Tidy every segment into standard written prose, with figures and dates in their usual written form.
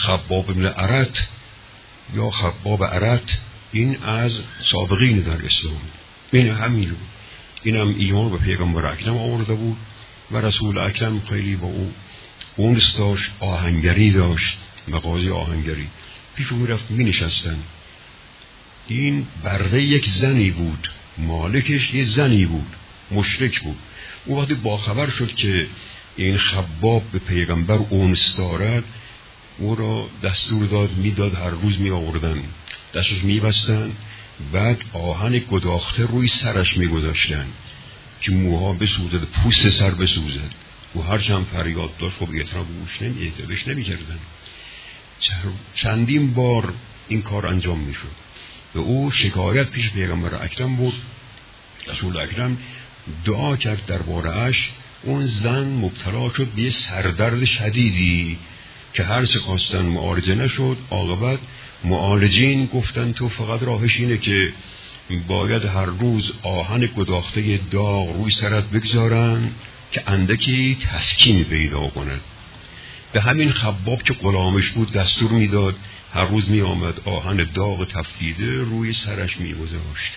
خباب بن ارت یا خباب ارت، این از سابقین در اسلام، این همین بود. این هم ایمان به پیغمبر اکرم آورده بود و رسول اکرم خیلی با او اونس داشت، آهنگری داشت، مغازه آهنگری. پیش او رفت می نشستن. این بره یک زنی بود، مالکش یه زنی بود، مشرک بود. او وقتی باخبر شد که این خباب به پیغمبر اونس دارد، او را دستور داد، میداد هر روز می آوردن، دستش می بستن، بعد آهن گداخته روی سرش می گذاشتن که موها بسوزد، پوست سر بسوزد. او هر چند فریاد داشت خب اعتراف بهش نمی کردن. چندین بار این کار انجام می شد. به او شکایت پیش پیغمبر اکرم بود. رسول اکرم دعا کرد درباره‌اش. اون زن مبتلا شد به سردرد شدیدی که هر چه خواستن معالجه نشد. عاقبت معالجین گفتن تو فقط راهش اینه که باید هر روز آهن گداخته داغ روی سرت بگذارن که اندکی تسکین پیدا کنن. به همین خباب که غلامش بود دستور میداد، هر روز می آمد آهن داغ تفتیده روی سرش می گذاشت.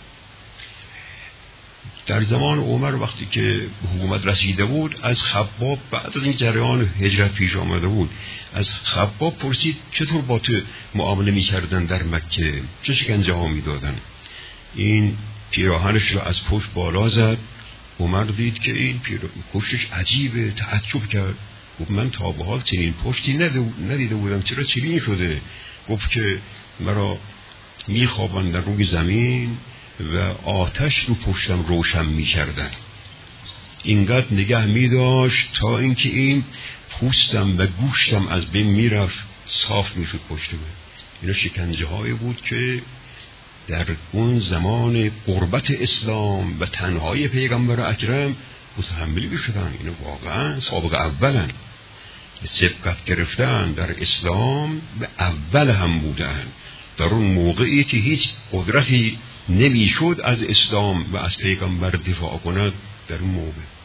در زمان عمر وقتی که حکومت رسیده بود، از خباب بعد از این جریان هجرت پیش آمده بود، از خباب پرسید چطور با تو معامله می کردن در مکه، چه شکنجه ها می دادن. این پیراهنش را از پشت بالا زد. عمر دید که این پشتش عجیبه، تعجب کرد. گفت من تا به حال چنین پشتی ندیده بودم، چرا چنین شده؟ گفت که مرا میخواباندن روی زمین و آتش رو پشتم روشن میکردن. اینقدر نگه میداشت تا اینکه این پوستم و گوشتم از بین میرفت، صاف میشد پشت من. اینا شکنجه هایی بود که در اون زمان قربت اسلام و تنهایی پیغمبر اکرم متحمل شدن. اینا واقعا سابق اولن، سبقت گرفتن در اسلام به اول هم بودن. در اون موقعی که هیچ قدرتی نمیشد از اسلام و از پیغمبر دفاع کند، در اون موقع